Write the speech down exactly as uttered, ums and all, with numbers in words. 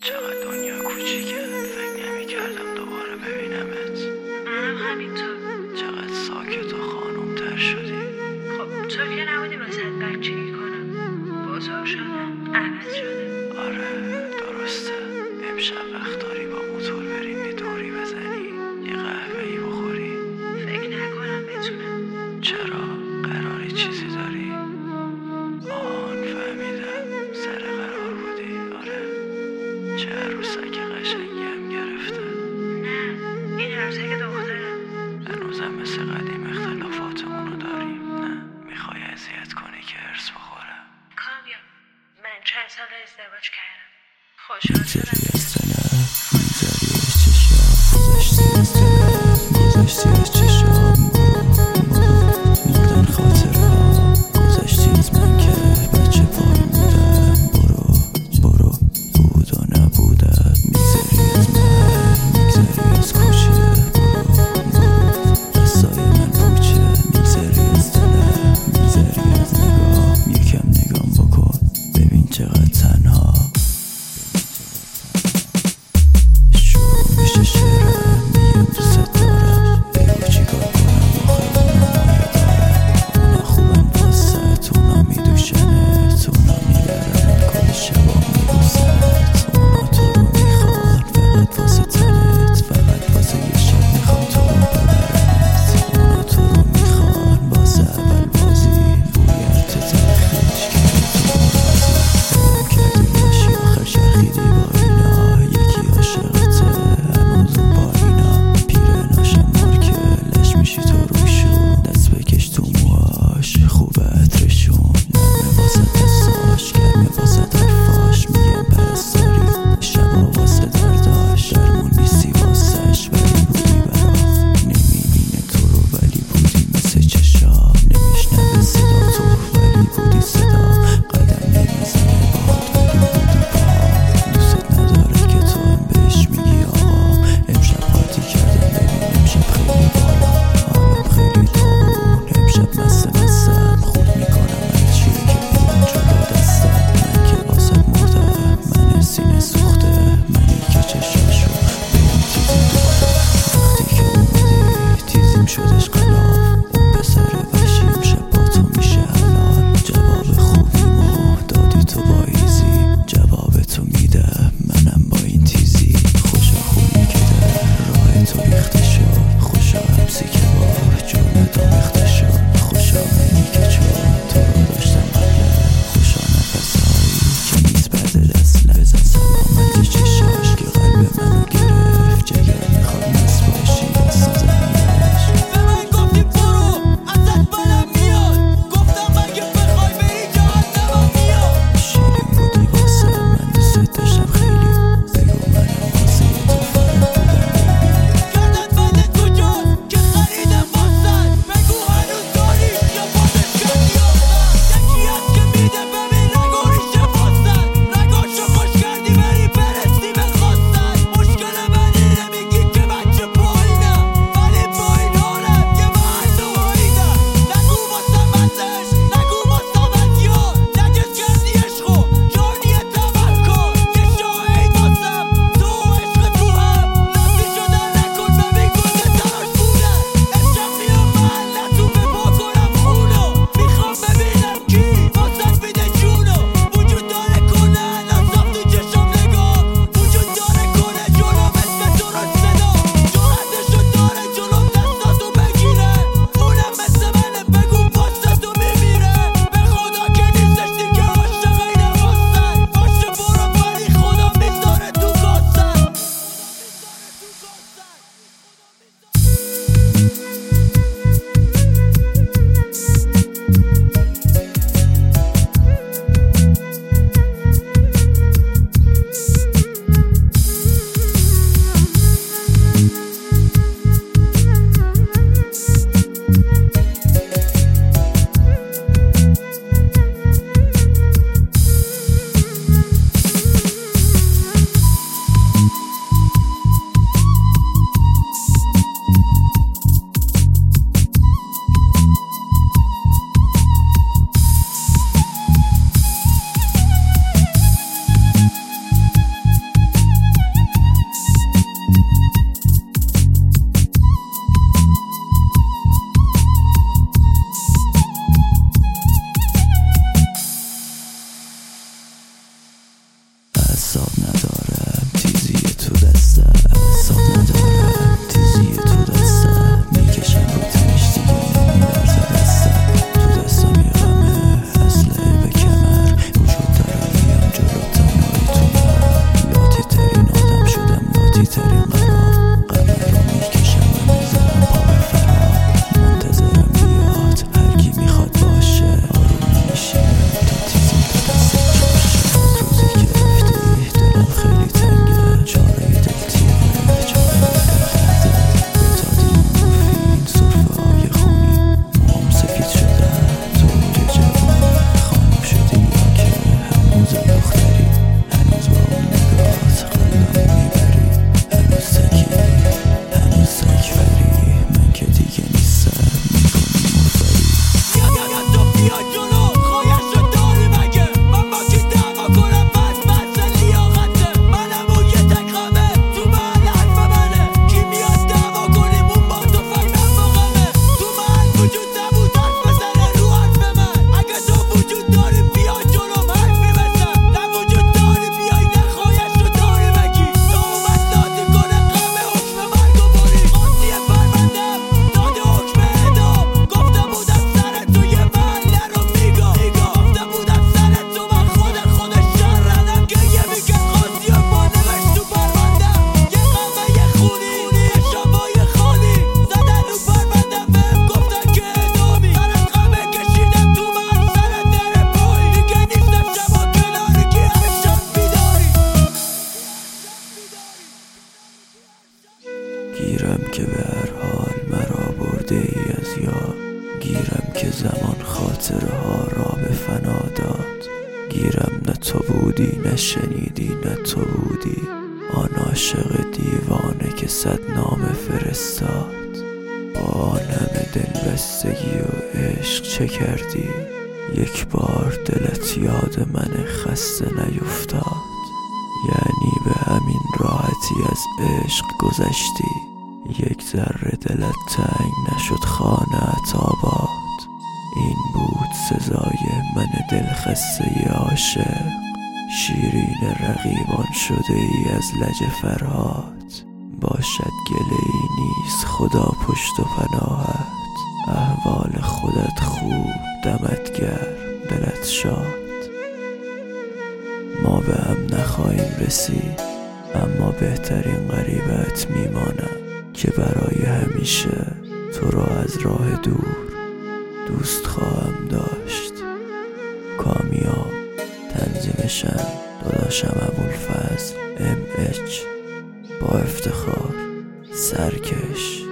چقدر دنیا کوچیکه، فکر نمی‌کردم دوباره ببینمت. منم همینطور. چقدر ساکت و خانوم تر شدی. خب تو که نبودی واسه بچگی کنم. بزرگ شدم، عوض شدم. آره درسته. امشب وقت داری با موتور بریم یه دوری بزنی، یه قهوه‌ای بخوری؟ فکر نکنم بتونم. چرا؟ قراری چیزی داری؟ آن فهمیدم، سر قرار بودی. آره چه عروسک قشنگی هم گرفته. نه این عروسک دخترم. هنوزم مثل قدیم اختلافاتمونو داریم. نه میخوای اذیت کنی که هرس بخوره. کامیاب من چند سال ازدواج کردم، خوشحال شدم. گذشتی از چشام، مردن خاطره ها. گذشتی از من که بچه پای بودم. برو برو بود و نبودت. میگذری از من، میگذری از کوچه. برو برو دستای من پوچه. میگذری از دلم، میگذری از نگاه. یکم نگام بکن ببین چقدر تنها. شروع میشه شعرم، میگم دوست دارم. بگو چی زمان خاطره ها را به فنا داد. گیرم نه تو بودی، نه شنیدی، نه تو بودی، آن عاشق دیوانه که صد نامه فرستاد. با آن همه دلبستگی و عشق چه کردی؟ یک بار دلت یاد من خسته نیفتاد؟ یعنی به همین راحتی از عشق گذشتی؟ یک ذره دلت تنگ نشد خانه‌ات آباد؟ این بود سزای من دلخسته عاشق. شیرین رقیبان شده ای از لج فرهاد. باشد گله ای نیست خدا پشت و پناهت. احوال خودت خوب، دمت گرم، دلت شاد. ما به هم نخواهیم رسید، اما بهترین غریبت میمانم که برای همیشه تو را از راه دور دوست خواهم داشت. کامیاب. تنظیمشم داداشم ابوالفضل ام اچ. با افتخار سرکش.